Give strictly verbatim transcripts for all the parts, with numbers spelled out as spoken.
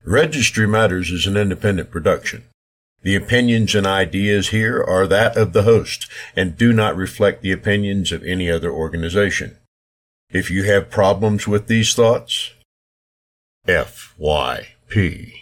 Registry Matters is an independent production. The opinions and ideas here are that of the host and do not reflect the opinions of any other organization. If you have problems with these thoughts, F Y P.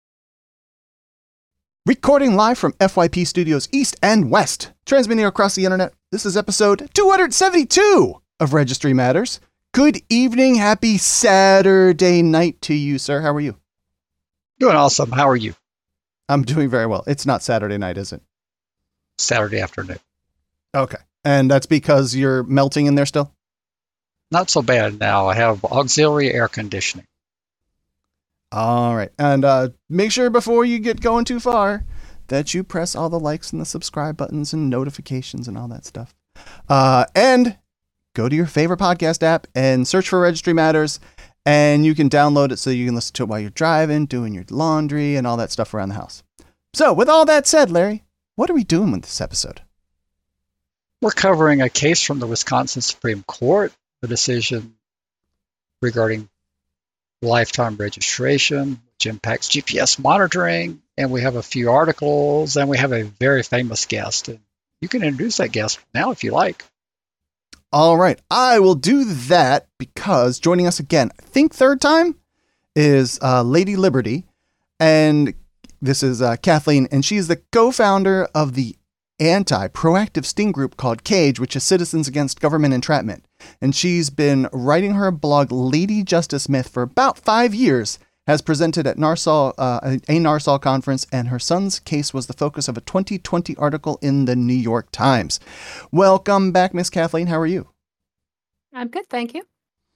Recording live from F Y P Studios East and West, transmitting across the internet, this is episode two hundred seventy-two of Registry Matters. Good evening, happy Saturday night to you, sir. How are you? Doing awesome. How are you? I'm doing very well. It's not Saturday night, is it? Saturday afternoon. Okay. And that's because you're melting in there still? Not so bad now. I have auxiliary air conditioning. All right. And uh, make sure before you get going too far that you press all the likes and the subscribe buttons and notifications and all that stuff. Uh, and go to your favorite podcast app and search for Registry Matters. And you can download it so you can listen to it while you're driving, doing your laundry, and all that stuff around the house. So, with all that said, Larry, what are we doing with this episode? We're covering a case from the Wisconsin Supreme Court, the decision regarding lifetime registration, which impacts G P S monitoring, and we have a few articles, and we have a very famous guest. And you can introduce that guest now if you like. All right, I will do that because joining us again, I think third time, is uh, Lady Liberty. And this is uh, Kathleen, and she's the co-founder of the anti-proactive sting group called CAGE, which is Citizens Against Government Entrapment. And she's been writing her blog, Lady Justice Myth, for about five years, has presented at NARSOL, uh, a NARSOL conference, and her son's case was the focus of a twenty twenty article in the New York Times. Welcome back, Miss Kathleen. How are you? I'm good, thank you.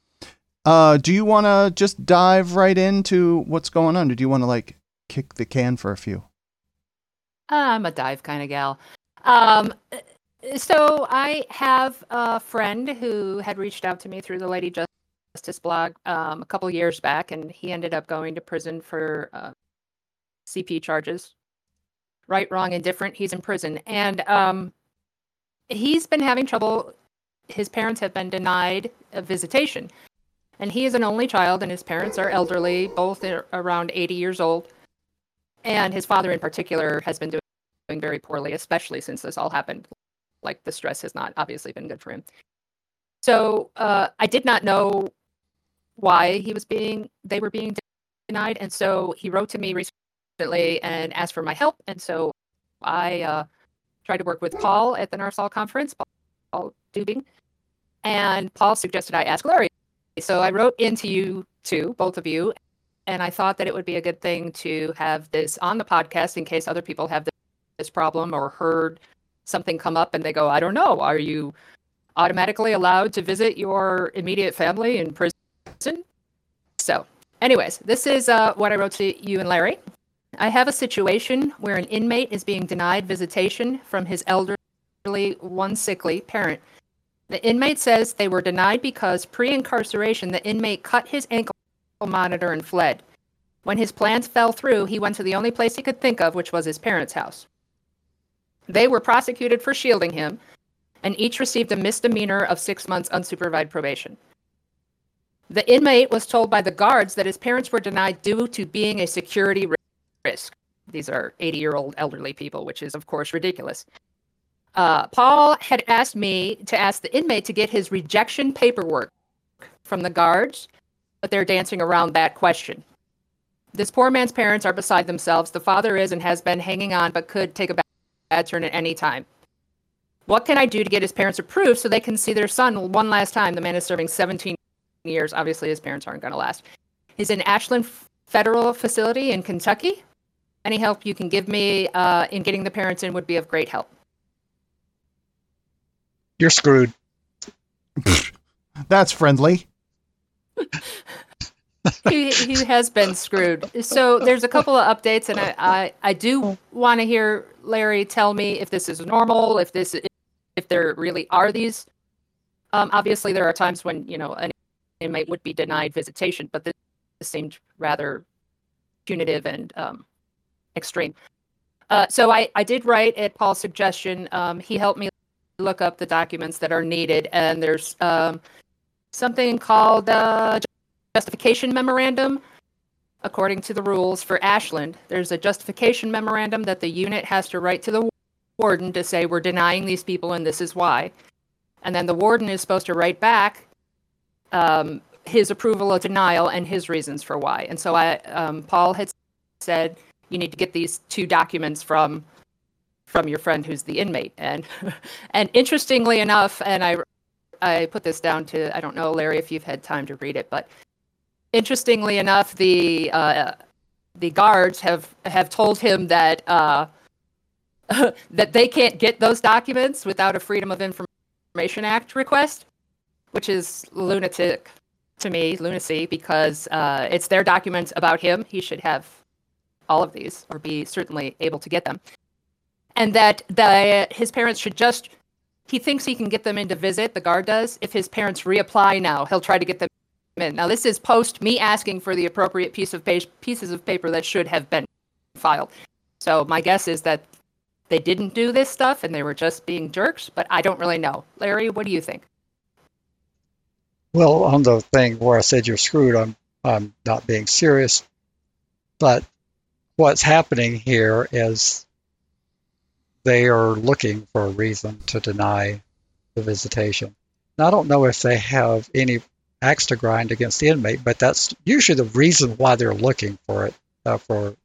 Uh, do you want to just dive right into what's going on? Or do you want to, like, kick the can for a few? I'm a dive kind of gal. Um, so I have a friend who had reached out to me through the Lady Justice Justice blog um, a couple years back, and he ended up going to prison for uh, C P charges. Right, wrong, indifferent. He's in prison, and um, he's been having trouble. His parents have been denied a visitation, and he is an only child, and his parents are elderly, both are around eighty years old, and his father in particular has been doing, doing very poorly, especially since this all happened. Like, the stress has not obviously been good for him. So uh, I did not know why he was being, they were being denied. And so he wrote to me recently and asked for my help. And so I uh, tried to work with Paul at the NARSOL conference, Paul Dubing. And Paul suggested I ask Larry. So I wrote into you two, both of you. And I thought that it would be a good thing to have this on the podcast in case other people have this problem or heard something come up and they go, I don't know, are you automatically allowed to visit your immediate family in prison? So, anyways, this is uh, what I wrote to you and Larry. I have a situation where an inmate is being denied visitation from his elderly, one sickly parent. The inmate says they were denied because pre-incarceration, the inmate cut his ankle monitor and fled. When his plans fell through, he went to the only place he could think of, which was his parents' house. They were prosecuted for shielding him, and each received a misdemeanor of six months unsupervised probation. The inmate was told by the guards that his parents were denied due to being a security risk. These are eighty-year-old elderly people, which is, of course, ridiculous. Uh, Paul had asked me to ask the inmate to get his rejection paperwork from the guards, but they're dancing around that question. This poor man's parents are beside themselves. The father is and has been hanging on, but could take a bad turn at any time. What can I do to get his parents approved so they can see their son one last time? The man is serving seventeen years. Obviously, his parents aren't going to last. He's in Ashland Federal Facility in Kentucky. Any help you can give me uh, in getting the parents in would be of great help. You're screwed. That's friendly. he, he has been screwed. So there's a couple of updates, and I, I, I do want to hear Larry tell me if this is normal, if this if there really are these. Um, obviously, there are times when, you know, an inmate would be denied visitation, but this, this seemed rather punitive and um, extreme. Uh, so I, I did write at Paul's suggestion. Um, he helped me look up the documents that are needed, and there's um, something called uh, justification memorandum, according to the rules for Ashland, there's a justification memorandum that the unit has to write to the warden to say we're denying these people and this is why. And then the warden is supposed to write back um, his approval of denial and his reasons for why. And so I, um, Paul had said, you need to get these two documents from from your friend who's the inmate. And and interestingly enough, and I I put this down to, I don't know, Larry, if you've had time to read it, but interestingly enough, the uh, the guards have, have told him that uh, that they can't get those documents without a Freedom of Information Act request, which is lunatic to me, lunacy, because uh, it's their documents about him. He should have all of these, or be certainly able to get them. And that the his parents should just, he thinks he can get them in to visit, the guard does. If his parents reapply now, he'll try to get them in. Now, this is post me asking for the appropriate piece of page, pieces of paper that should have been filed. So my guess is that they didn't do this stuff and they were just being jerks, but I don't really know. Larry, what do you think? Well, on the thing where I said you're screwed, I'm I'm not being serious. But what's happening here is they are looking for a reason to deny the visitation. Now, I don't know if they have any axe to grind against the inmate, but that's usually the reason why they're looking for it, uh, for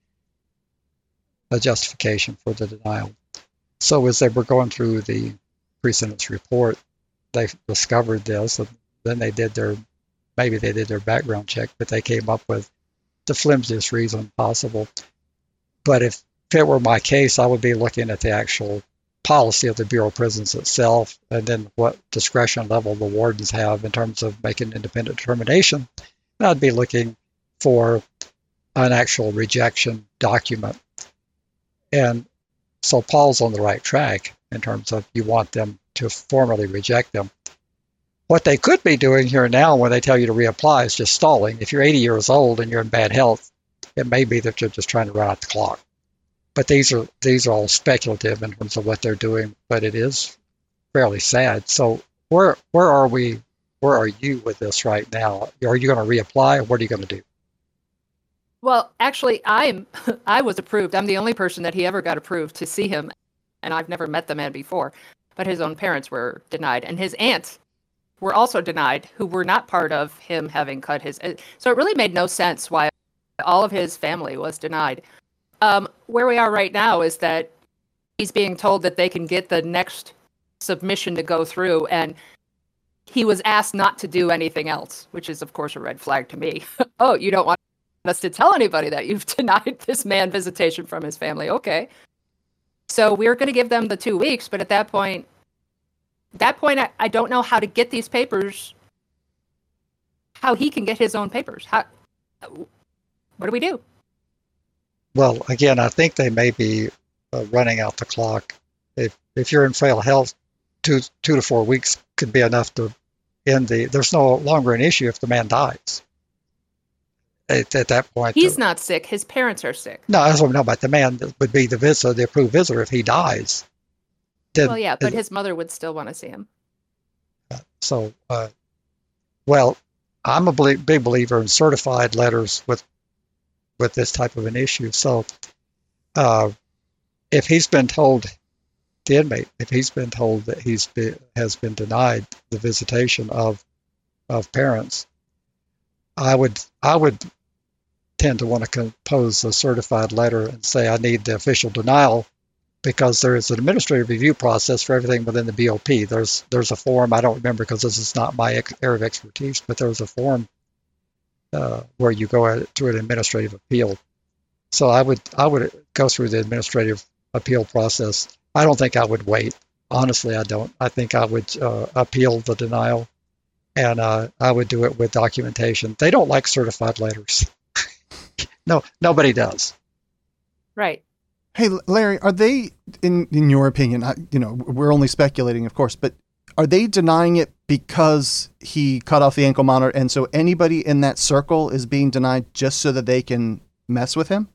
a justification for the denial. So as they were going through the pre-sentence report, they discovered this, and then they did their, maybe they did their background check, but they came up with the flimsiest reason possible. But if, if it were my case, I would be looking at the actual policy of the Bureau of Prisons itself, and then what discretion level the wardens have in terms of making independent determination. And I'd be looking for an actual rejection document. And so Paul's on the right track in terms of you want them to formally reject them. What they could be doing here now when they tell you to reapply is just stalling. If you're eighty years old and you're in bad health, it may be that you're just trying to run out the clock. But these are these are all speculative in terms of what they're doing, but it is fairly sad. So where where are we, where are you with this right now? Are you going to reapply, or what are you going to do? Well, actually, I'm I was approved. I'm the only person that he ever got approved to see him, and I've never met the man before. But his own parents were denied, and his aunts were also denied, who were not part of him having cut his. So it really made no sense why all of his family was denied. Um, where we are right now is that he's being told that they can get the next submission to go through, and he was asked not to do anything else, which is, of course, a red flag to me. Oh, you don't want us to tell anybody that you've denied this man visitation from his family. Okay. So we're going to give them the two weeks, but at that point, that point, I, I don't know how to get these papers, how he can get his own papers. How, what do we do? Well, again, I think they may be uh, running out the clock. If if you're in frail health, two two to four weeks could be enough to end the. There's no longer an issue if the man dies. At, at that point, he's the, not sick. His parents are sick. No, that's what I'm talking about. The man would be the visitor, the approved visitor, if he dies. Then, well, yeah, but his mother would still want to see him. So, uh, well, I'm a believe, big believer in certified letters with with this type of an issue. So, uh, if he's been told, the inmate, if he's been told that he's been, has been denied the visitation of of parents, I would I would tend to want to compose a certified letter and say I need the official denial, because there is an administrative review process for everything within the B O P. There's there's a form, I don't remember because this is not my area of expertise, but there's a form uh, where you go through an administrative appeal. So I would I would go through the administrative appeal process. I don't think I would wait. Honestly, I don't. I think I would uh, appeal the denial, and uh, I would do it with documentation. They don't like certified letters. No, nobody does. Right. Hey, Larry, are they, in in your opinion, I, you know, we're only speculating, of course, but are they denying it because he cut off the ankle monitor, and so anybody in that circle is being denied just so that they can mess with him?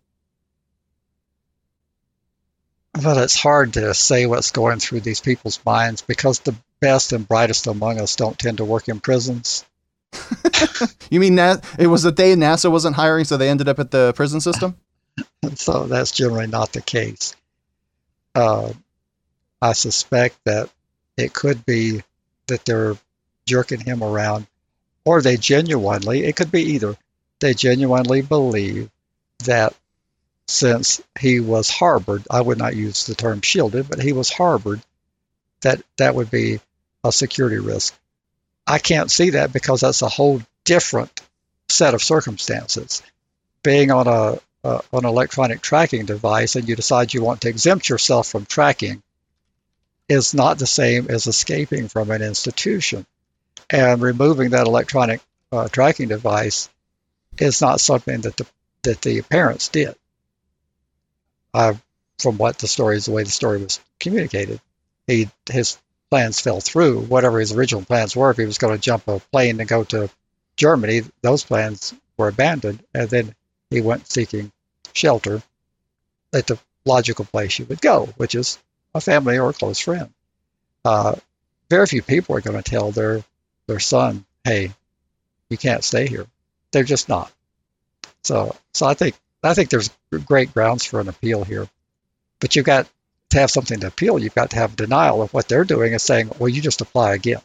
Well, it's hard to say what's going through these people's minds, because the best and brightest among us don't tend to work in prisons. You mean that it was the day NASA wasn't hiring, so they ended up at the prison system? So that's generally not the case. Uh, I suspect that it could be that they're jerking him around, or they genuinely, it could be either, they genuinely believe that since he was harbored, I would not use the term shielded, but he was harbored, that that would be a security risk. I can't see that because that's a whole different set of circumstances. Being on a, a on an electronic tracking device and you decide you want to exempt yourself from tracking is not the same as escaping from an institution. And removing that electronic uh, tracking device is not something that the that the parents did. Uh, from what the story is, the way the story was communicated, he his plans fell through. Whatever his original plans were, if he was going to jump a plane and go to Germany, those plans were abandoned, and then he went seeking shelter at the logical place you would go, which is a family or a close friend. Uh, very few people are going to tell their their son, "Hey, you can't stay here." They're just not. So, so I think I think there's great grounds for an appeal here, but you've got to have something to appeal. You've got to have denial of what they're doing and saying, "Well, you just apply again."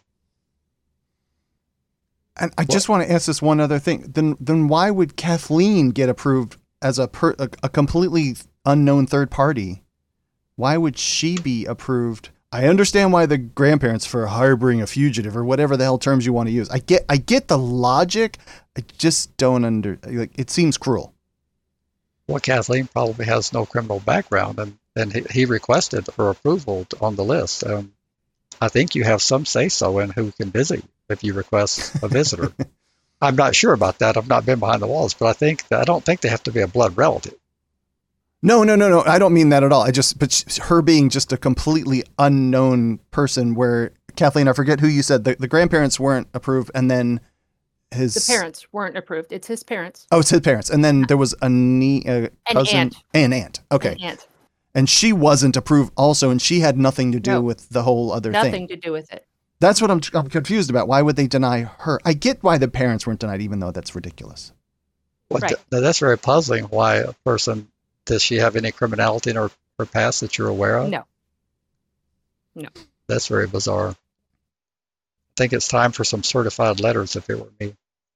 And I just want to ask this one other thing. Then, then why would Kathleen get approved as a per, a, a completely unknown third party? Why would she be approved? I understand why the grandparents for harboring a fugitive or whatever the hell terms you want to use. I get, I get the logic. I just don't under like. It seems cruel. Well, Kathleen probably has no criminal background, and and he, he requested her approval on the list. Um, I think you have some say so in who can visit if you request a visitor. I'm not sure about that. I've not been behind the walls, but I think I don't think they have to be a blood relative. No, no, no, no. I don't mean that at all. I just, but her being just a completely unknown person where Kathleen, I forget who you said, the, the grandparents weren't approved. And then his The parents weren't approved. It's his parents. Oh, it's his parents. And then there was a, nie, a cousin. An aunt. An aunt. Okay. An aunt. And she wasn't approved also. And she had nothing to do No. with the whole other Nothing thing. to do with it. That's what I'm, I'm confused about. Why would they deny her? I get why the parents weren't denied, even though that's ridiculous. Well, Right. th- that's very puzzling. Why a person, does she have any criminality in her, her past that you're aware of? No. No. That's very bizarre. I think it's time for some certified letters if it were me.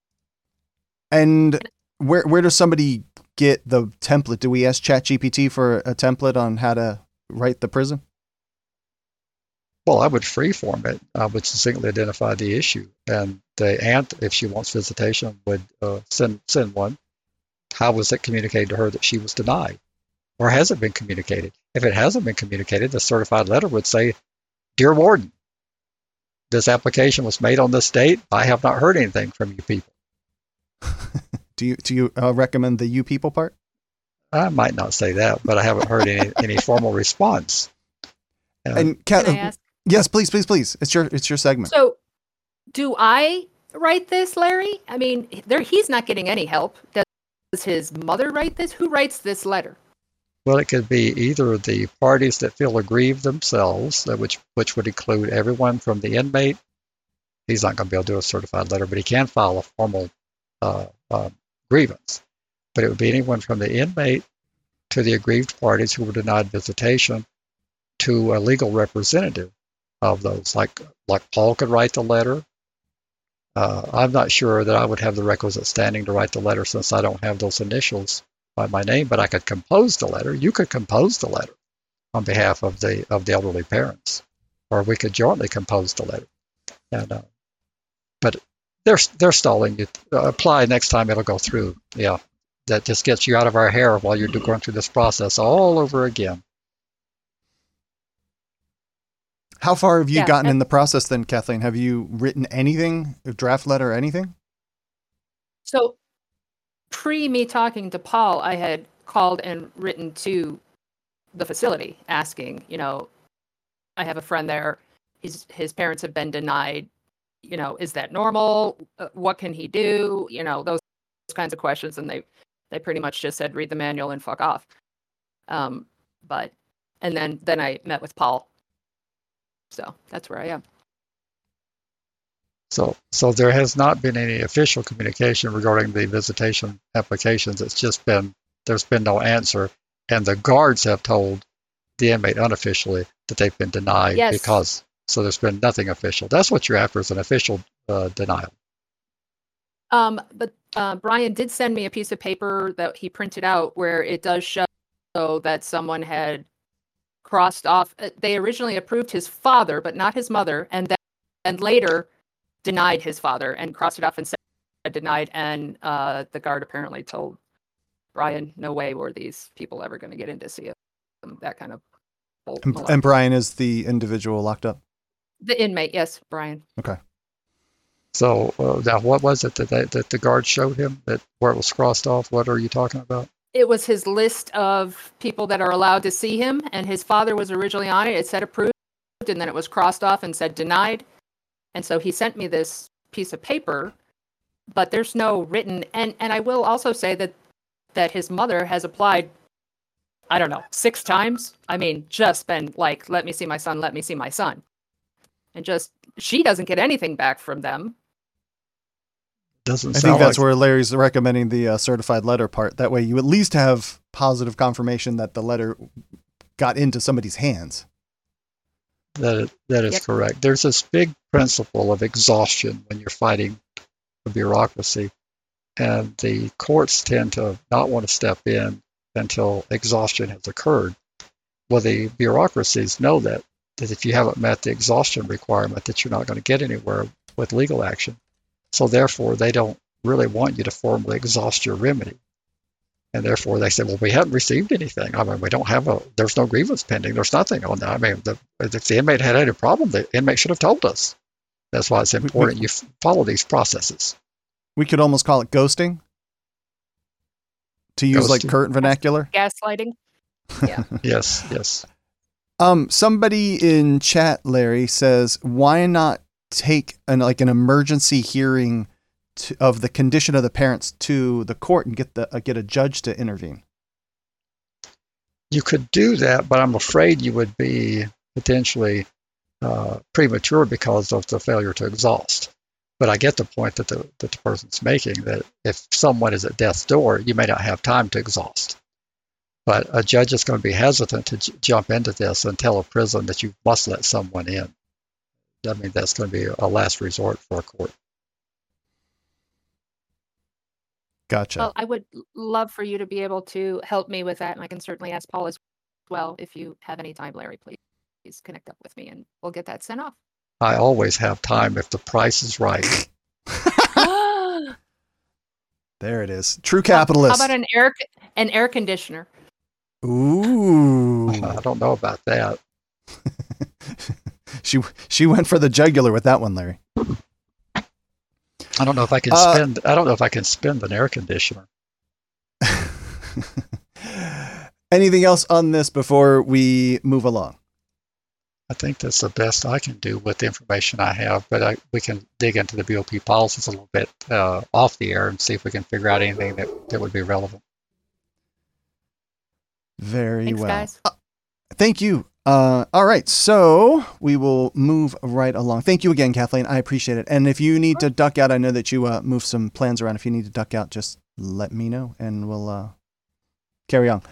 And where where does somebody get the template? Do we ask ChatGPT for a template on how to write the prison? Well, I would freeform it. I would succinctly identify the issue. And the aunt, if she wants visitation, would uh, send send one. How was it communicated to her that she was denied? Or has it been communicated? If it hasn't been communicated, the certified letter would say, "Dear Warden, this application was made on this date. I have not heard anything from you people." Do you do you uh, recommend the "you people" part? I might not say that, but I haven't heard any, any formal response. Uh, And Kat, Can I ask? yes, please, please, please. It's your it's your segment. So, do I write this, Larry? I mean, there he's not getting any help. Does his mother write this? Who writes this letter? Well, it could be either the parties that feel aggrieved themselves, uh, which which would include everyone from the inmate. He's not going to be able to do a certified letter, but he can file a formal uh, uh, grievance. But it would be anyone from the inmate to the aggrieved parties who were denied visitation to a legal representative of those. Like like Paul could write the letter. Uh, I'm not sure that I would have the requisite standing to write the letter since I don't have those initials by my name, but I could compose the letter. You could compose the letter on behalf of the of the elderly parents, or we could jointly compose the letter. And uh, but they're they're stalling you. Uh, apply next time; it'll go through. Yeah, that just gets you out of our hair while you're going through this process all over again. How far have you Yeah, gotten and- in the process then, Kathleen? Have you written anything, a draft letter, or anything? So, pre me talking to Paul, I had called and written to the facility asking, you know, I have a friend there. His his parents have been denied. You know, is that normal? Uh, What can he do? You know, those, those kinds of questions, and they they pretty much just said read the manual and fuck off. Um, but and then then I met with Paul. So that's where I am. So, so there has not been any official communication regarding the visitation applications. It's just been, there's been no answer. And the guards have told the inmate unofficially that they've been denied Yes. because, so there's been nothing official. That's what you're after, is an official uh, denial. Um, but uh, Brian did send me a piece of paper that he printed out where it does show that someone had crossed off. uh, They originally approved his father, but not his mother, and then and later denied his father and crossed it off and said denied. And uh, the guard apparently told Brian, "No way were these people ever going to get in to see him." That kind of. bull- And, malarkey. and Brian is the individual locked up. The inmate, yes, Brian. Okay. So uh, now, what was it that, they, that the guard showed him that where it was crossed off? What are you talking about? It was his list of people that are allowed to see him, and his father was originally on it. It said approved, and then it was crossed off and said denied. And so he sent me this piece of paper, but there's no written. And and I will also say that that his mother has applied, I don't know, six times. I mean, just been like, "Let me see my son. Let me see my son," and just she doesn't get anything back from them. Doesn't I sound think that's like, where Larry's recommending the uh, certified letter part. That way you at least have positive confirmation that the letter got into somebody's hands. that is, that is Yep. correct. There's this big principle of exhaustion when you're fighting the bureaucracy, and the courts tend to not want to step in until exhaustion has occurred. Well, the bureaucracies know that that if you haven't met the exhaustion requirement, that you're not going to get anywhere with legal action. So therefore, they don't really want you to formally exhaust your remedy. And therefore, they say, well, we haven't received anything. I mean, we don't have a, there's no grievance pending. There's nothing on that. I mean, the, if the inmate had any problem, the inmate should have told us. That's why it's important you f- follow these processes. We could almost call it ghosting, to use like Ghosting. current vernacular. Gaslighting. Yeah. Yes, yes. Um, somebody in chat, Larry, says, why not take an like an emergency hearing to, of the condition of the parents to the court and get the uh, get a judge to intervene? You could do that, but I'm afraid you would be potentially uh, premature because of the failure to exhaust. But I get the point that the, that the person's making, that if someone is at death's door, you may not have time to exhaust. But a judge is going to be hesitant to j- jump into this and tell a prison that you must let someone in. I mean, that's going to be a last resort for a court. Gotcha. Well, I would l- love for you to be able to help me with that, and I can certainly ask Paul as well. If you have any time, Larry, please, please connect up with me, and we'll get that sent off. I always have time if the price is right. How There it is. True capitalist. about an air c- an air conditioner? Ooh. I don't know about that. she she went for the jugular with that one, Larry. I don't know if I can Uh, spend. I don't know if I can spend an air conditioner. Anything else on this before we move along? I think that's the best I can do with the information I have, but I, we can dig into the B O P policies a little bit uh, off the air and see if we can figure out anything that, that would be relevant. Very Thanks, well. guys. Uh, thank you. Uh, all right, so we will move right along. Thank you again, Kathleen. I appreciate it. And if you need to duck out, I know that you uh, moved some plans around. If you need to duck out, just let me know, and we'll uh, carry on.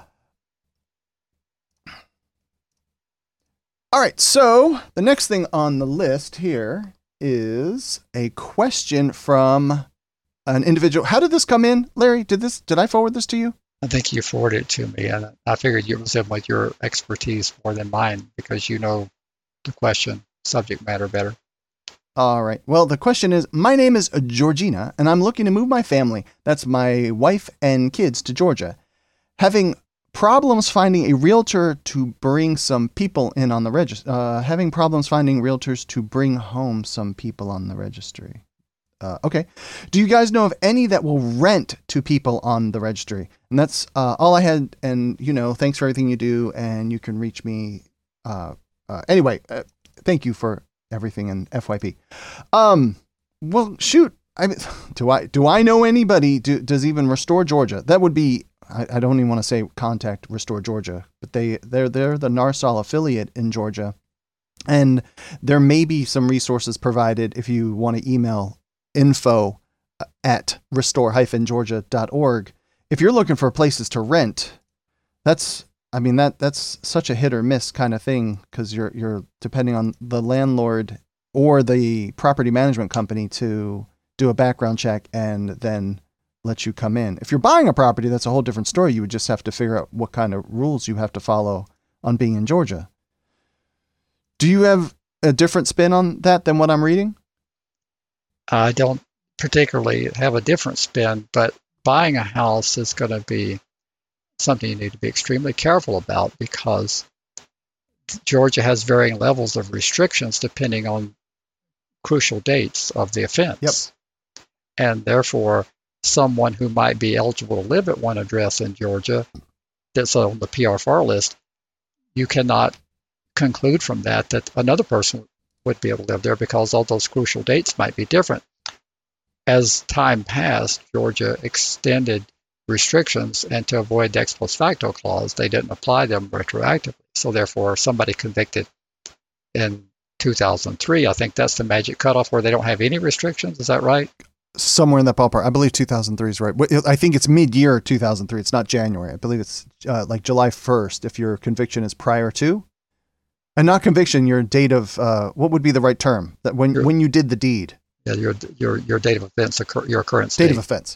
All right, so the next thing on the list here is a question from an individual. How did this come in, Larry? Did this? Did I forward this to you? I think you forwarded it to me, and I figured it was in with your expertise more than mine because you know the question, subject matter better. All right. Well, the question is, my name is Georgina, and I'm looking to move my family, that's my wife and kids, to Georgia. Having problems finding a realtor to bring some people in on the register. Uh, having problems finding realtors to bring home some people on the registry. Uh, okay. Do you guys know of any that will rent to people on the registry? And that's uh, all I had. And, you know, thanks for everything you do. And you can reach me. Uh, uh, anyway, uh, thank you for everything in F Y P. Um, well, shoot. I mean, do I do I know anybody? Do, does even Restore Georgia? That would be. I, I don't even want to say contact Restore Georgia, but they they're they're the NARSOL affiliate in Georgia. And there may be some resources provided if you want to email info at restore dash georgia dot org. If you're looking for places to rent, that's, I mean, that that's such a hit or miss kind of thing, because you're you're depending on the landlord or the property management company to do a background check and then let you come in. If you're buying a property, that's a whole different story. You would just have to figure out what kind of rules you have to follow on being in Georgia. Do you have a different spin on that than what I'm reading? I don't particularly have a different spin, but buying a house is going to be something you need to be extremely careful about, because Georgia has varying levels of restrictions depending on crucial dates of the offense. Yep. And therefore, someone who might be eligible to live at one address in Georgia that's on the P R F R list, you cannot conclude from that that another person would be able to live there, because all those crucial dates might be different. As time passed, Georgia extended restrictions, and to avoid the ex post facto clause, they didn't apply them retroactively. So therefore, somebody convicted in two thousand three, I think that's the magic cutoff where they don't have any restrictions. Is that right? Somewhere in that ballpark. I believe two thousand three is right. I think it's mid-year two thousand three. It's not January. I believe it's uh, like July first if your conviction is prior to. And not conviction, your date of, uh, what would be the right term? That when Your- when you did the deed. Yeah, your your your date of offense, occur- your current state. Date of offense.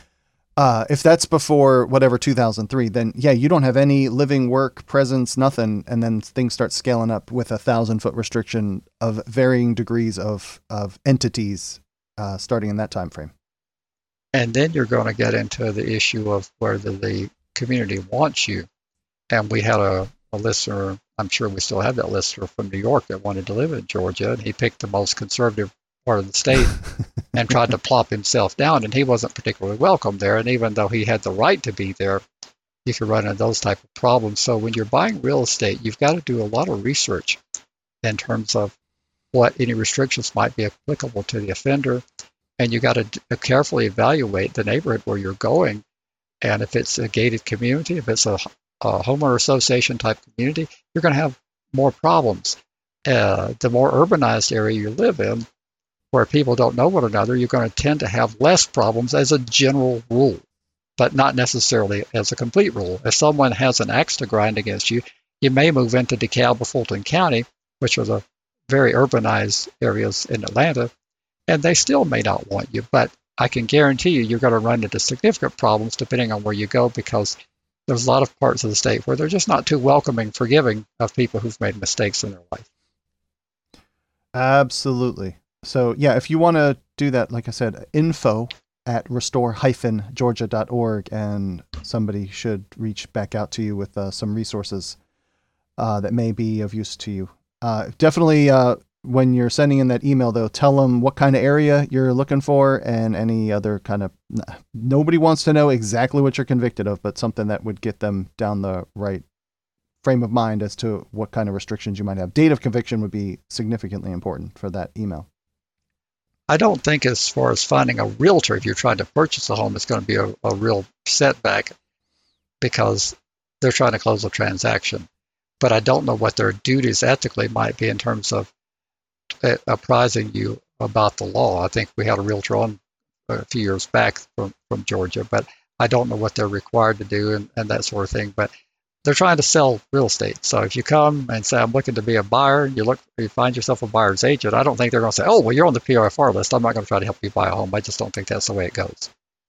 Uh, if that's before whatever two thousand three, then yeah, you don't have any living work, presence, nothing, and then things start scaling up with a thousand foot restriction of varying degrees of of entities uh, starting in that time frame. And then you're going to get into the issue of whether the community wants you. And we had a, a listener, I'm sure we still have that listener from New York that wanted to live in Georgia, and he picked the most conservative part of the state and tried to plop himself down, and he wasn't particularly welcome there. And even though he had the right to be there, you could run into those type of problems. So when you're buying real estate, you've got to do a lot of research in terms of what any restrictions might be applicable to the offender, and you got to carefully evaluate the neighborhood where you're going. And if it's a gated community, if it's a, a homeowner association type community, you're going to have more problems. Uh, the more urbanized area you live in, where people don't know one another, you're going to tend to have less problems as a general rule, but not necessarily as a complete rule. If someone has an axe to grind against you, you may move into DeKalb or Fulton County, which are the very urbanized areas in Atlanta, and they still may not want you. But I can guarantee you, you're going to run into significant problems depending on where you go, because there's a lot of parts of the state where they're just not too welcoming, forgiving of people who've made mistakes in their life. Absolutely. So yeah, if you want to do that, like I said, info at restore dash georgia dot org, and somebody should reach back out to you with uh, some resources uh, that may be of use to you. Uh, definitely, uh, when you're sending in that email, though, tell them what kind of area you're looking for and any other kind of, nobody wants to know exactly what you're convicted of, but something that would get them down the right frame of mind as to what kind of restrictions you might have. Date of conviction would be significantly important for that email. I don't think as far as finding a realtor, if you're trying to purchase a home, it's going to be a, a real setback, because they're trying to close a transaction. But I don't know what their duties ethically might be in terms of uh, apprising you about the law. I think we had a realtor on a few years back from, from Georgia, but I don't know what they're required to do and, and that sort of thing. But they're trying to sell real estate. So if you come and say, I'm looking to be a buyer, you look, you find yourself a buyer's agent, I don't think they're going to say, oh, well, you're on the P R F R list, I'm not going to try to help you buy a home. I just don't think that's the way it goes.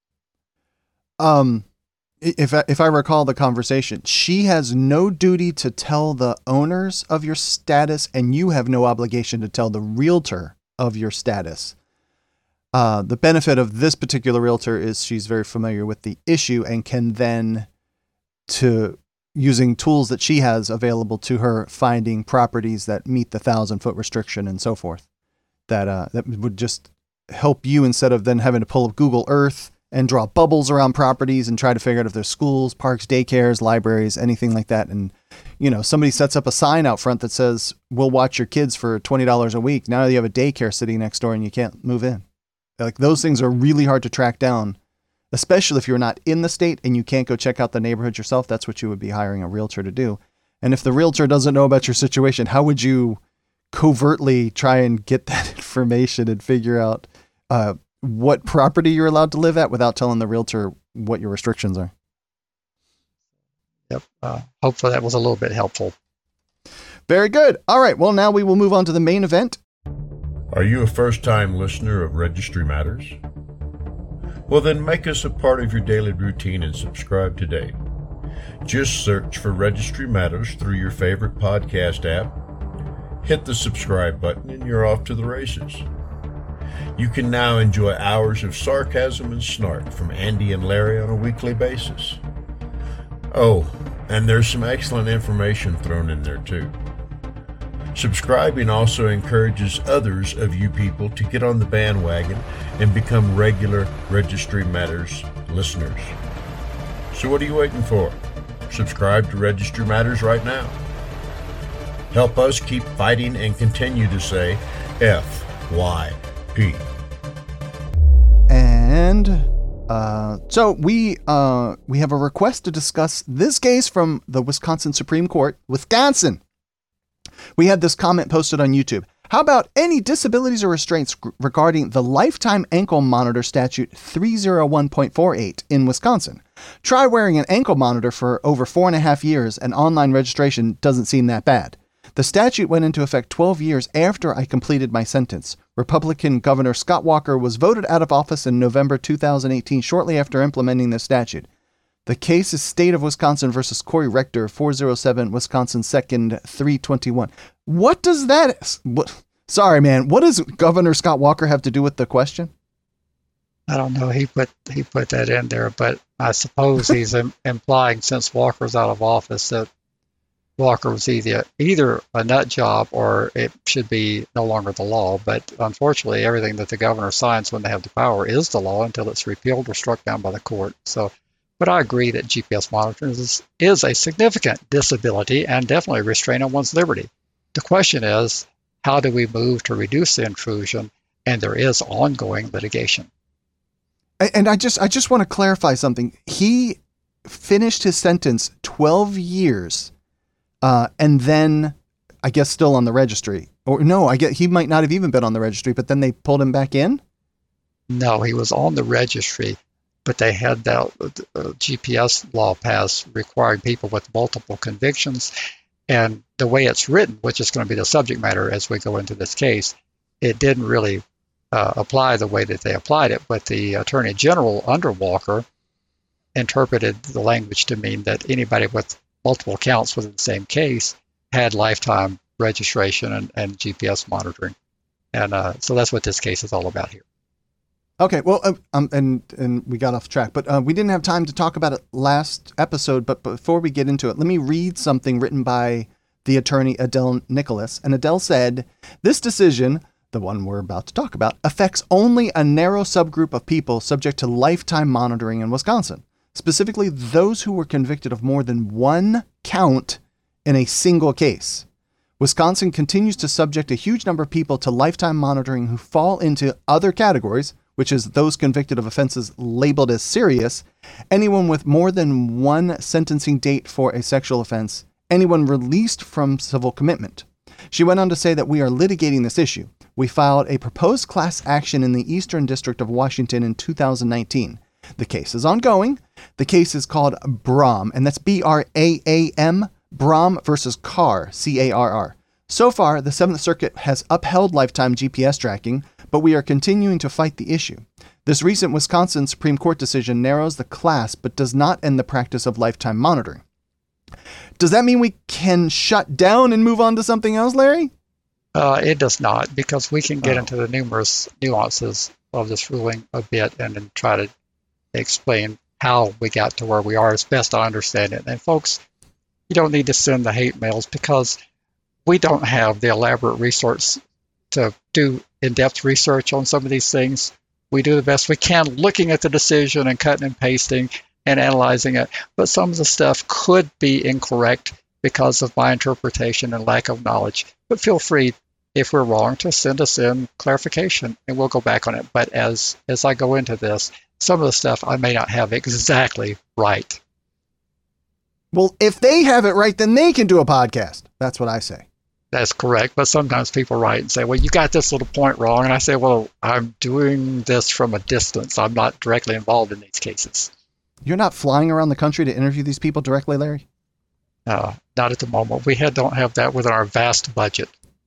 Um, if I, if I recall the conversation, she has no duty to tell the owners of your status, and you have no obligation to tell the realtor of your status. Uh, the benefit of this particular realtor is she's very familiar with the issue and can then, to using tools that she has available to her, finding properties that meet the thousand foot restriction and so forth, that uh, that would just help you, instead of then having to pull up Google Earth and draw bubbles around properties and try to figure out if there's schools, parks, daycares, libraries, anything like that. And, you know, somebody sets up a sign out front that says, we'll watch your kids for twenty dollars a week. Now you have a daycare sitting next door and you can't move in. Like, those things are really hard to track down, especially if you're not in the state and you can't go check out the neighborhood yourself. That's what you would be hiring a realtor to do. And if the realtor doesn't know about your situation, how would you covertly try and get that information and figure out uh, what property you're allowed to live at without telling the realtor what your restrictions are. Yep. Uh, hopefully that was a little bit helpful. Very good. All right. Well, now we will move on to the main event. Are you a first-time listener of Registry Matters? Well, then make us a part of your daily routine and subscribe today. Just search for Registry Matters through your favorite podcast app. Hit the subscribe button and you're off to the races. You can now enjoy hours of sarcasm and snark from Andy and Larry on a weekly basis. Oh, and there's some excellent information thrown in there too. Subscribing also encourages others of you people to get on the bandwagon and become regular Registry Matters listeners. So what are you waiting for? Subscribe to Registry Matters right now. Help us keep fighting and continue to say F Y P. And uh, so we uh, we have a request to discuss this case from the Wisconsin Supreme Court, Wisconsin. We had this comment posted on YouTube. How about any disabilities or restraints regarding the lifetime ankle monitor statute three oh one point four eight in Wisconsin? Try wearing an ankle monitor for over four and a half years and online registration doesn't seem that bad. The statute went into effect twelve years after I completed my sentence. Republican Governor Scott Walker was voted out of office in November two thousand eighteen, shortly after implementing the statute. The case is State of Wisconsin versus Corey Rector, four oh seven, Wisconsin second, three twenty-one. What does that... What, sorry, man. What does Governor Scott Walker have to do with the question? I don't know. He put he put that in there, but I suppose he's im- implying since Walker's out of office that Walker was either either a nut job or it should be no longer the law. But unfortunately, everything that the governor signs when they have the power is the law until it's repealed or struck down by the court. So, but I agree that G P S monitoring is, is a significant disability and definitely a restraint on one's liberty. The question is, how do we move to reduce the intrusion? And there is ongoing litigation. And I just I just want to clarify something. He finished his sentence twelve years, uh, and then I guess still on the registry. Or no, I get he might not have even been on the registry, but then they pulled him back in? No, he was on the registry, but they had that uh, G P S law passed requiring people with multiple convictions. And the way it's written, which is going to be the subject matter as we go into this case, it didn't really uh, apply the way that they applied it. But the Attorney General under Walker interpreted the language to mean that anybody with multiple counts within the same case had lifetime registration and, and G P S monitoring. And uh, so that's what this case is all about here. Okay, well, uh, um, and and we got off track, but uh, we didn't have time to talk about it last episode. But before we get into it, let me read something written by the attorney Adele Nicholas. And Adele said, "This decision, the one we're about to talk about, affects only a narrow subgroup of people subject to lifetime monitoring in Wisconsin, specifically those who were convicted of more than one count in a single case. Wisconsin continues to subject a huge number of people to lifetime monitoring who fall into other categories, which is those convicted of offenses labeled as serious, anyone with more than one sentencing date for a sexual offense, anyone released from civil commitment." She went on to say that we are litigating this issue. We filed a proposed class action in the Eastern District of Washington in two thousand nineteen. The case is ongoing. The case is called Braum, and that's B R A A M, Braum versus Carr, C A R R. So far, the Seventh Circuit has upheld lifetime G P S tracking, but we are continuing to fight the issue. This recent Wisconsin Supreme Court decision narrows the class, but does not end the practice of lifetime monitoring. Does that mean we can shut down and move on to something else, Larry? Uh, it does not, because we can get Oh. into the numerous nuances of this ruling a bit and then try to explain how we got to where we are as best I understand it. And folks, you don't need to send the hate mails because we don't have the elaborate resource to do in-depth research on some of these things. We do the best we can looking at the decision and cutting and pasting and analyzing it. But some of the stuff could be incorrect because of my interpretation and lack of knowledge. But feel free, if we're wrong, to send us in clarification and we'll go back on it. But as, as I go into this, some of the stuff I may not have exactly right. Well, if they have it right, then they can do a podcast. That's what I say. That's correct, but sometimes people write and say, well, you got this little point wrong. And I say, well, I'm doing this from a distance. I'm not directly involved in these cases. You're not flying around the country to interview these people directly, Larry? Uh, not at the moment. We had, don't have that within our vast budget.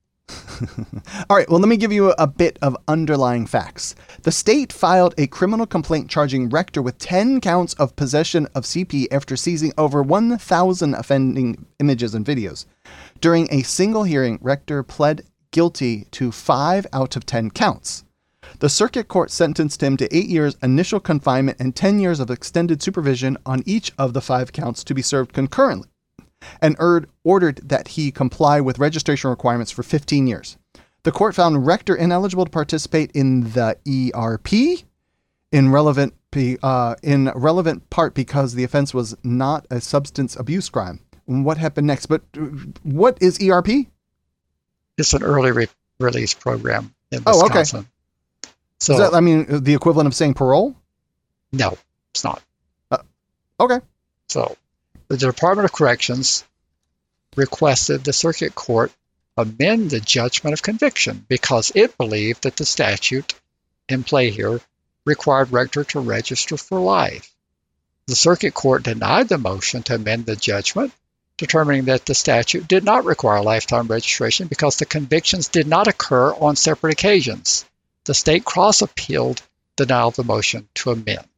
All right, well, let me give you a bit of underlying facts. The state filed a criminal complaint charging Rector with ten counts of possession of C P after seizing over one thousand offending images and videos. During a single hearing, Rector pled guilty to five out of ten counts. The circuit court sentenced him to eight years initial confinement and ten years of extended supervision on each of the five counts to be served concurrently, and ordered that he comply with registration requirements for fifteen years. The court found Rector ineligible to participate in the E R P in relevant, uh, in relevant part because the offense was not a substance abuse crime. What happened next? But what is E R P? It's an early re- release program in Oh, Wisconsin. okay. So, Is that, I mean, the equivalent of saying parole? no, it's not. Uh, okay. So the Department of Corrections requested the circuit court amend the judgment of conviction because it believed that the statute in play here required Rector to register for life. The circuit court denied the motion to amend the judgment, determining that the statute did not require lifetime registration because the convictions did not occur on separate occasions. The state cross-appealed denial of the motion to amend.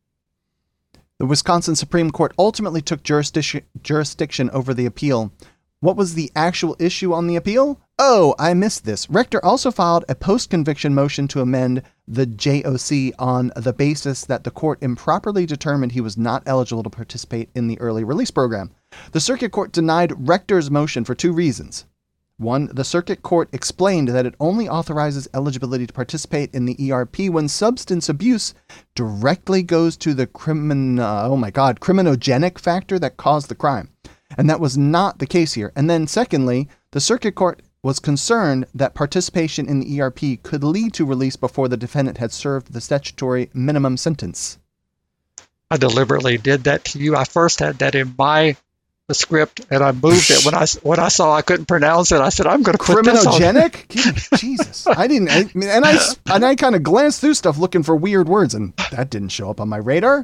The Wisconsin Supreme Court ultimately took jurisdiction, jurisdiction over the appeal. What was the actual issue on the appeal? Oh, I missed this. Rector also filed a post-conviction motion to amend the J O C on the basis that the court improperly determined he was not eligible to participate in the early release program. The circuit court denied Rector's motion for two reasons. One, the circuit court explained that it only authorizes eligibility to participate in the E R P when substance abuse directly goes to the crimin, uh, oh my God, criminogenic factor that caused the crime. And that was not the case here. And then secondly, the circuit court was concerned that participation in the E R P could lead to release before the defendant had served the statutory minimum sentence. I deliberately did that to you. I first had that in my the script, and I moved it when I when I saw I couldn't pronounce it. I said, "I'm going to put this on." Criminogenic? Jesus, I didn't. I mean, and I and I kind of glanced through stuff looking for weird words, and that didn't show up on my radar.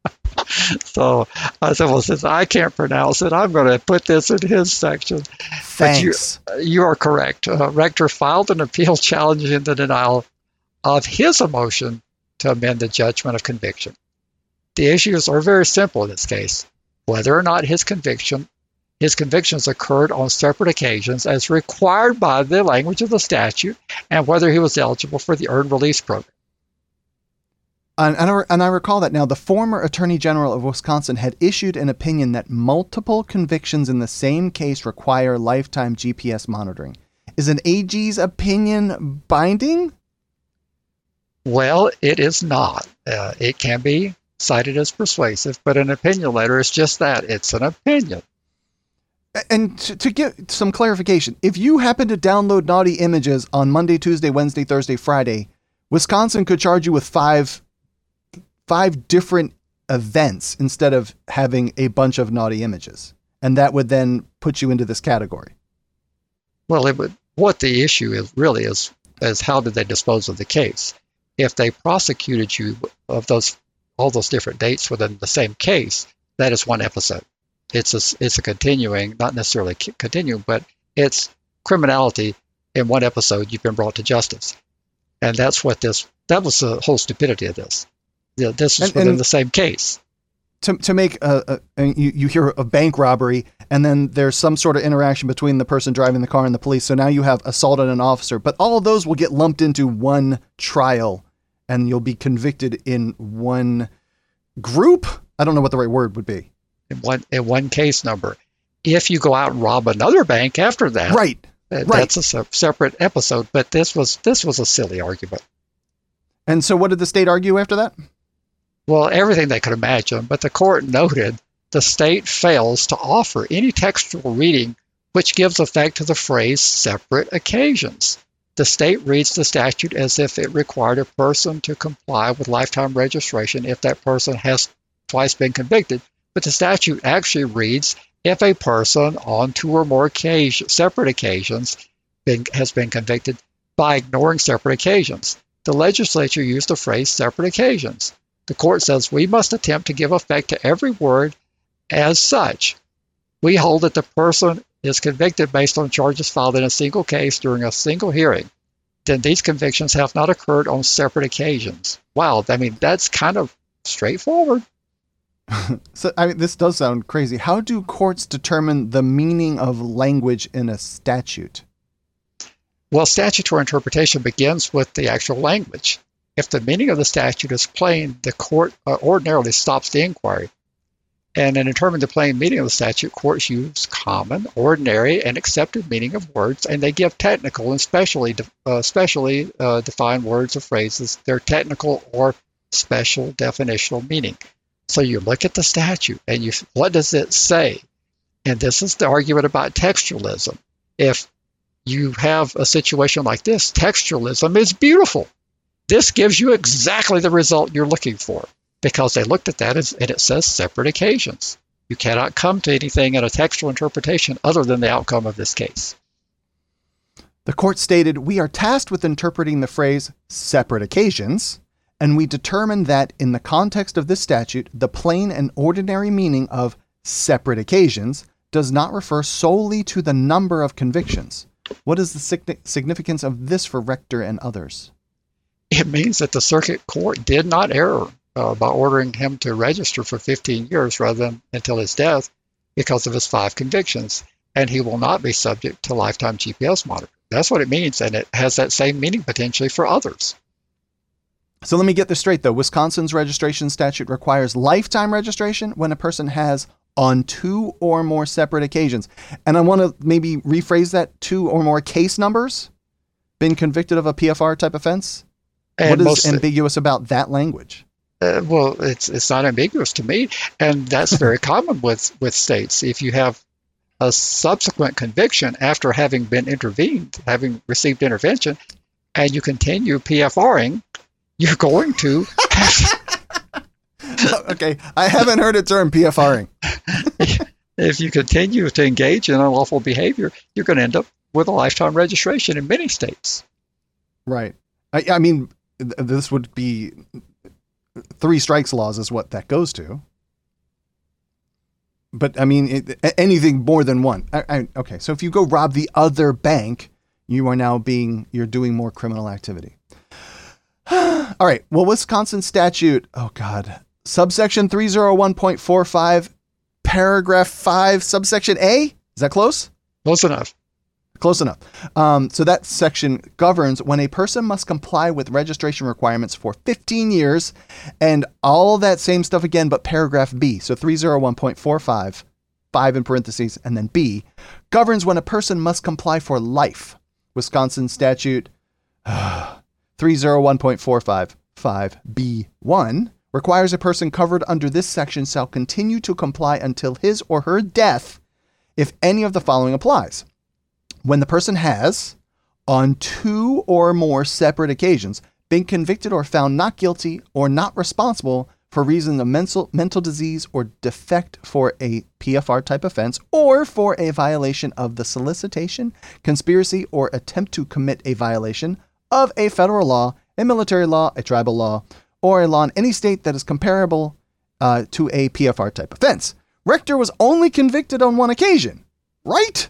So I said, "Well, since I can't pronounce it, I'm going to put this in his section." Thanks. But you, you are correct. Uh, Rector filed an appeal challenging the denial of his motion to amend the judgment of conviction. The issues are very simple in this case. Whether or not his conviction, his convictions occurred on separate occasions as required by the language of the statute, and whether he was eligible for the earned release program. And, and, I, and I recall that now the former Attorney General of Wisconsin had issued an opinion that multiple convictions in the same case require lifetime G P S monitoring. Is an A G's opinion binding? Well, it is not. Uh, it can be cited as persuasive, but an opinion letter is just that. It's an opinion. And to, to get some clarification, if you happen to download naughty images on Monday, Tuesday, Wednesday, Thursday, Friday, Wisconsin could charge you with five five different events instead of having a bunch of naughty images. And that would then put you into this category. Well, it would, what the issue is really is, is how did they dispose of the case? If they prosecuted you of those all those different dates within the same case, that is one episode. It's a, it's a continuing, not necessarily continuing, but it's criminality in one episode. You've been brought to justice. And that's what this, that was the whole stupidity of this. Yeah, this is and, within and the same case. To to make a, a you, you hear a bank robbery, and then there's some sort of interaction between the person driving the car and the police. So now you have assaulted an officer, but all of those will get lumped into one trial, and you'll be convicted in one group. I don't know what the right word would be. In one in one case number. If you go out and rob another bank after that, right, that, right. that's a se- separate episode. But this was this was a silly argument. And so, what did the state argue after that? Well, everything they could imagine, but the court noted the state fails to offer any textual reading which gives effect to the phrase separate occasions. The state reads the statute as if it required a person to comply with lifetime registration if that person has twice been convicted, but the statute actually reads if a person on two or more occasion, separate occasions been, has been convicted by ignoring separate occasions. The legislature used the phrase separate occasions. The court says we must attempt to give effect to every word as such. We hold that the person is convicted based on charges filed in a single case during a single hearing. Then these convictions have not occurred on separate occasions. Wow, I mean, that's kind of straightforward. So, I mean, this does sound crazy. How do courts determine the meaning of language in a statute? Well, statutory interpretation begins with the actual language. If the meaning of the statute is plain, the court uh, ordinarily stops the inquiry. And in determining the plain meaning of the statute, courts use common, ordinary, and accepted meaning of words, and they give technical and specially, uh, specially uh, defined words or phrases their technical or special definitional meaning. So you look at the statute, and you what does it say? And this is the argument about textualism. If you have a situation like this, textualism is beautiful. This gives you exactly the result you're looking for, because they looked at that as, and it says separate occasions. You cannot come to anything in a textual interpretation other than the outcome of this case. The court stated, we are tasked with interpreting the phrase separate occasions, and we determine that in the context of this statute, the plain and ordinary meaning of separate occasions does not refer solely to the number of convictions. What is the significance of this for Rector and others? It means that the circuit court did not err uh, by ordering him to register for fifteen years rather than until his death because of his five convictions, and he will not be subject to lifetime G P S monitoring. That's what it means, and it has that same meaning potentially for others. So let me get this straight, though. Wisconsin's registration statute requires lifetime registration when a person has on two or more separate occasions. And I want to maybe rephrase that, two or more case numbers, been convicted of a P F R type offense. And what is most, ambiguous about that language? Uh, well, it's it's not ambiguous to me, and that's very common with, with states. If you have a subsequent conviction after having been intervened, having received intervention, and you continue PFRing, you're going to... Okay, I haven't heard a term PFRing. If you continue to engage in unlawful behavior, you're going to end up with a lifetime registration in many states. Right. I, I mean, th- this would be three strikes laws is what that goes to. But I mean, it, anything more than one. I, I, okay, so if you go rob the other bank, you are now being, you're doing more criminal activity. All right. Well, Wisconsin statute, oh God, subsection three oh one point four five, paragraph five, subsection A. Is that close? Close enough. Close enough. Um, so that section governs when a person must comply with registration requirements for fifteen years, and all that same stuff again, but paragraph B. So three oh one point four five, five in parentheses, and then B, governs when a person must comply for life. Wisconsin statute uh, three oh one point four five, five B one requires a person covered under this section shall continue to comply until his or her death if any of the following applies. When the person has, on two or more separate occasions, been convicted or found not guilty or not responsible for reason of mental, mental disease or defect for a P F R type offense, or for a violation of the solicitation, conspiracy, or attempt to commit a violation of a federal law, a military law, a tribal law, or a law in any state that is comparable uh, to a P F R type offense. Rector was only convicted on one occasion, right?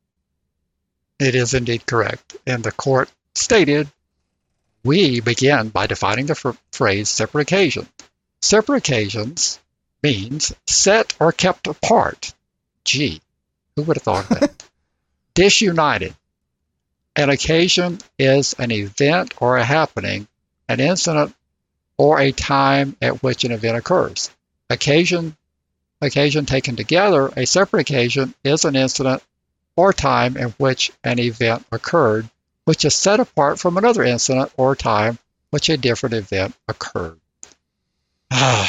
It is indeed correct. And the court stated, we begin by defining the f- phrase separate occasion. Separate occasions means set or kept apart. Gee, who would have thought of that? Disunited. An occasion is an event or a happening, an incident or a time at which an event occurs. Occasion, occasion taken together, a separate occasion is an incident or time in which an event occurred, which is set apart from another incident or time which a different event occurred. I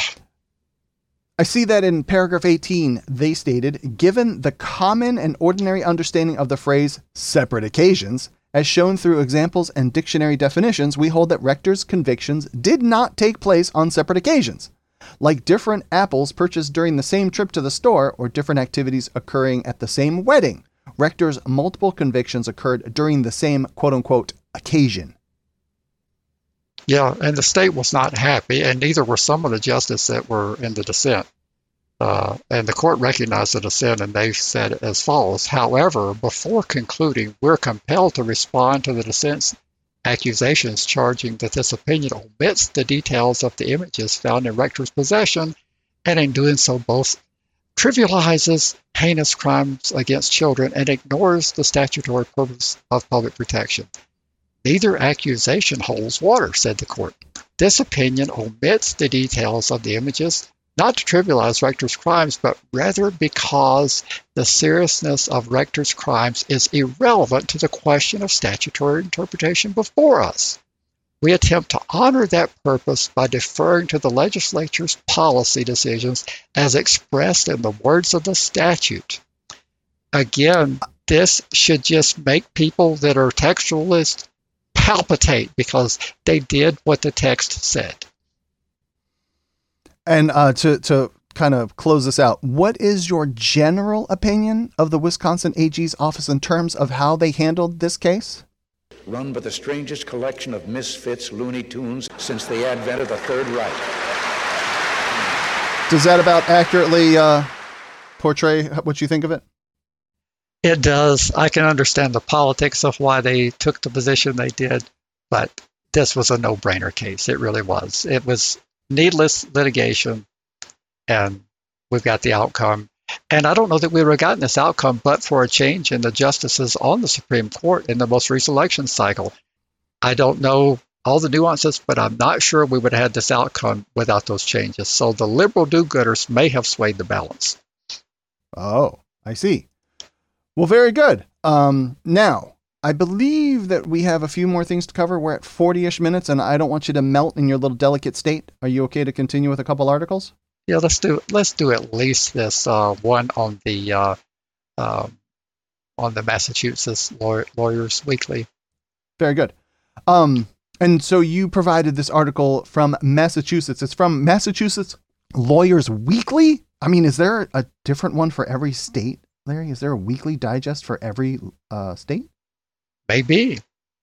see that in paragraph eighteen, they stated, given the common and ordinary understanding of the phrase separate occasions, as shown through examples and dictionary definitions, we hold that Rector's convictions did not take place on separate occasions. like different apples purchased during the same trip to the store or different activities occurring at the same wedding. Rector's multiple convictions occurred during the same quote-unquote occasion. Yeah, and the state was not happy, and neither were some of the justices that were in the dissent. Uh, and the court recognized the dissent, and they said as follows: however, before concluding, we're compelled to respond to the dissent's accusations charging that this opinion omits the details of the images found in Rector's possession, and in doing so both trivializes heinous crimes against children and ignores the statutory purpose of public protection. Neither accusation holds water, said the court. This opinion omits the details of the images, not to trivialize Rector's crimes, but rather because the seriousness of Rector's crimes is irrelevant to the question of statutory interpretation before us. We attempt to honor that purpose by deferring to the legislature's policy decisions as expressed in the words of the statute. Again, this should just make people that are textualists palpitate because they did what the text said. And uh, to, to kind of close this out, what is your general opinion of the Wisconsin A G's office in terms of how they handled this case? Run by the strangest collection of misfits, Looney Tunes, since the advent of the Third Reich. Does that about accurately uh, portray what you think of it? It does. I can understand the politics of why they took the position they did, but this was a no-brainer case. It really was. It was needless litigation, and we've got the outcome. And I don't know that we would have gotten this outcome but for a change in the justices on the Supreme Court in the most recent election cycle. I don't know all the nuances, but I'm not sure we would have had this outcome without those changes. So the liberal do-gooders may have swayed the balance. Oh, I see. Well, very good. Um, now, I believe that we have a few more things to cover. We're at forty-ish minutes, and I don't want you to melt in your little delicate state. Are you okay to continue with a couple articles? Yeah, let's do let's do at least this uh, one on the uh, uh, on the Massachusetts Law- Lawyers Weekly. Very good. Um, and so you provided this article from Massachusetts. It's from Massachusetts Lawyers Weekly. I mean, is there a different one for every state, Larry? Is there a weekly digest for every uh, state? Maybe.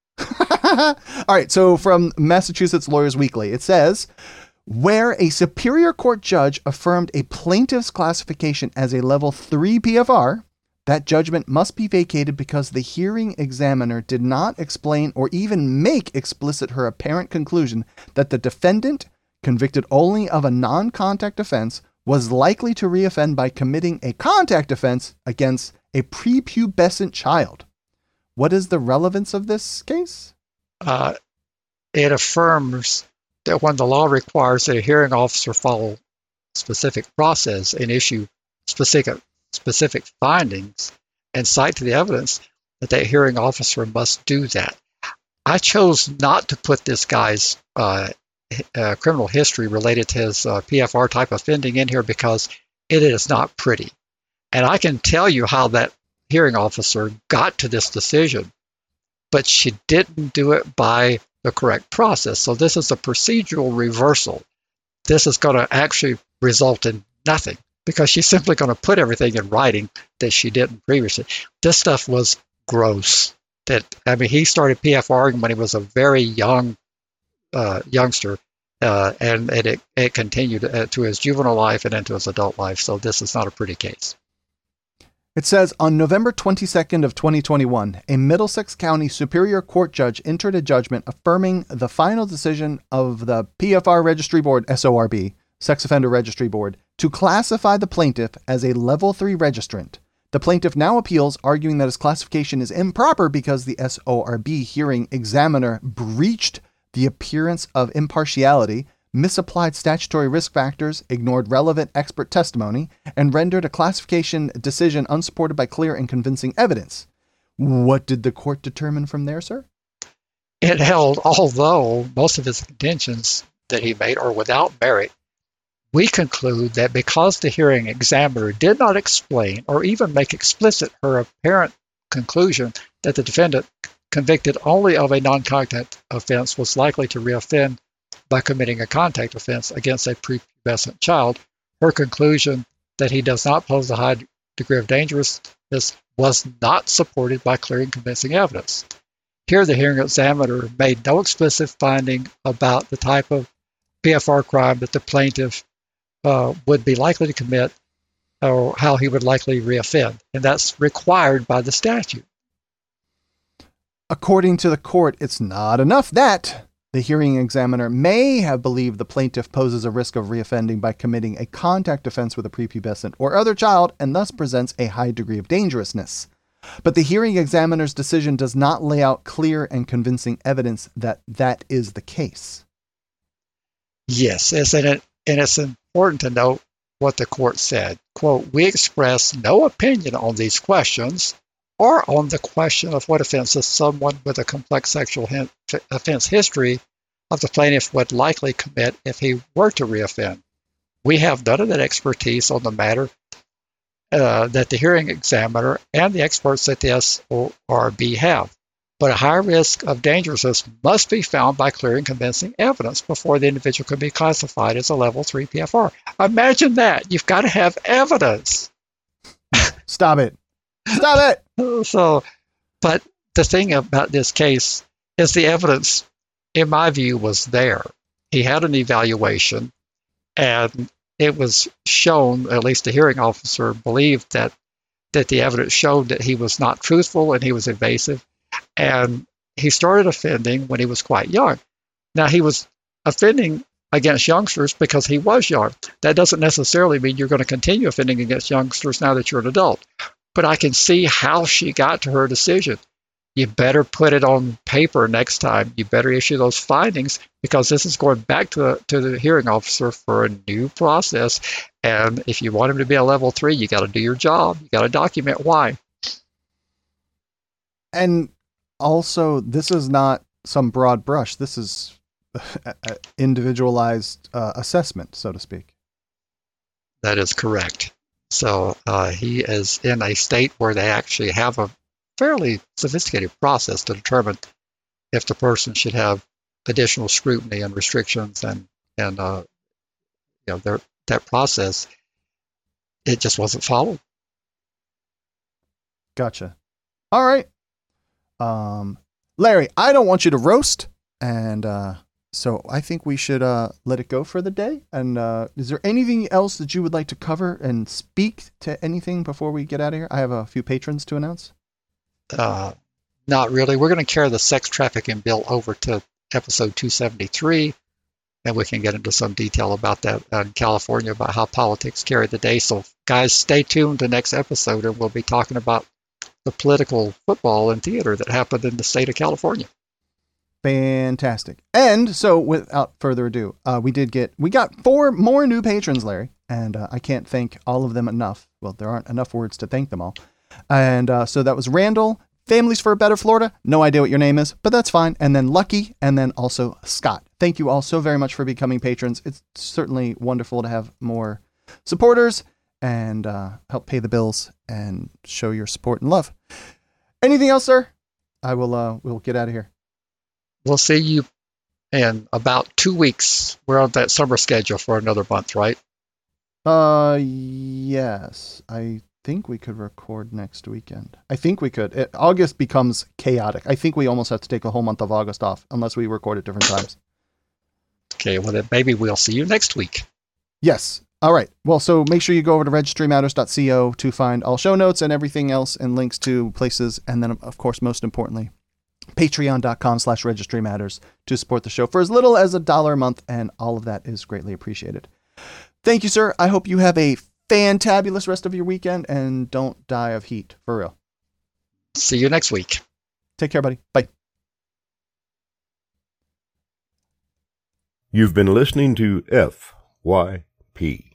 All right. So from Massachusetts Lawyers Weekly, it says, where a Superior Court judge affirmed a plaintiff's classification as a level three P F R, that judgment must be vacated because the hearing examiner did not explain or even make explicit her apparent conclusion that the defendant, convicted only of a non-contact offense, was likely to reoffend by committing a contact offense against a prepubescent child. What is the relevance of this case? Uh, it affirms that when the law requires that a hearing officer follow specific process and issue specific specific findings and cite to the evidence, that that hearing officer must do that. I chose not to put this guy's uh, uh, criminal history related to his uh, P F R type offending in here because it is not pretty. And I can tell you how that hearing officer got to this decision, but she didn't do it by the correct process. So this is a procedural reversal. This is going to actually result in nothing because she's simply going to put everything in writing that she didn't previously. This stuff was gross. That I mean, he started P F R when he was a very young uh, youngster, uh, and, and it, it continued uh, to his juvenile life and into his adult life. So this is not a pretty case. It says, on November twenty-second of twenty twenty-one, a Middlesex County Superior Court judge entered a judgment affirming the final decision of the P F R Registry Board, S O R B, Sex Offender Registry Board, to classify the plaintiff as a level three registrant. The plaintiff now appeals, arguing that his classification is improper because the S O R B hearing examiner breached the appearance of impartiality, misapplied statutory risk factors, ignored relevant expert testimony, and rendered a classification decision unsupported by clear and convincing evidence. What did the court determine from there, sir? It held, although most of his contentions that he made are without merit, we conclude that because the hearing examiner did not explain or even make explicit her apparent conclusion that the defendant convicted only of a non-contact offense was likely to reoffend by committing a contact offense against a prepubescent child. Her conclusion that he does not pose a high degree of dangerousness was not supported by clear and convincing evidence. Here, the hearing examiner made no explicit finding about the type of P F R crime that the plaintiff uh, would be likely to commit or how he would likely reoffend, and that's required by the statute. According to the court, it's not enough that the hearing examiner may have believed the plaintiff poses a risk of reoffending by committing a contact offense with a prepubescent or other child and thus presents a high degree of dangerousness. But the hearing examiner's decision does not lay out clear and convincing evidence that that is the case. Yes, isn't it? And it's important to note what the court said. Quote, "We express no opinion on these questions or on the question of what offenses someone with a complex sexual hin- offense history of the plaintiff would likely commit if he were to reoffend. We have none of that expertise on the matter uh, that the hearing examiner and the experts at the S O R B have. But a high risk of dangerousness must be found by clear and convincing evidence before the individual can be classified as a level three P F R." Imagine that. You've got to have evidence. Stop it. Stop it. So, but the thing about this case is the evidence, in my view, was there. He had an evaluation, and it was shown, at least the hearing officer believed that, that the evidence showed that he was not truthful and he was evasive. And he started offending when he was quite young. Now, he was offending against youngsters because he was young. That doesn't necessarily mean you're going to continue offending against youngsters now that you're an adult. But I can see how she got to her decision. You better put it on paper next time. You better issue those findings, because this is going back to the, to the hearing officer for a new process. And if you want him to be a level three, you got to do your job. You got to document why. And also, this is not some broad brush. This is an individualized uh, assessment, so to speak. That is correct. So uh, he is in a state where they actually have a fairly sophisticated process to determine if the person should have additional scrutiny and restrictions, and and uh, you know their, that process, it just wasn't followed. Gotcha. All right. Um, Larry, I don't want you to roast, and uh, so I think we should uh, let it go for the day. And uh, is there anything else that you would like to cover and speak to anything before we get out of here? I have a few patrons to announce. Uh, not really. We're going to carry the sex trafficking bill over to episode two seventy-three, and we can get into some detail about that in California, about how politics carry the day. So, guys, stay tuned to next episode, and we'll be talking about the political football and theater that happened in the state of California. Fantastic. And so without further ado, uh, we did get, we got four more new patrons, Larry, and uh, I can't thank all of them enough. Well, there aren't enough words to thank them all. And uh, so that was Randall, Families for a Better Florida. No idea what your name is, but that's fine. And then Lucky, and then also Scott. Thank you all so very much for becoming patrons. It's certainly wonderful to have more supporters and uh, help pay the bills and show your support and love. Anything else, sir? I will, uh, we'll get out of here. We'll see you in about two weeks. We're on that summer schedule for another month, right? Uh, yes. I think we could record next weekend. I think we could. It, August becomes chaotic. I think we almost have to take a whole month of August off unless we record at different times. Okay, well then maybe we'll see you next week. Yes. All right. Well, so make sure you go over to registry matters dot co to find all show notes and everything else and links to places. And then, of course, most importantly, patreon.com slash registry matters to support the show for as little as a dollar a month. And all of that is greatly appreciated. Thank you, sir. I hope you have a fantabulous rest of your weekend and don't die of heat, for real. See you next week. Take care, buddy. Bye. You've been listening to F Y P.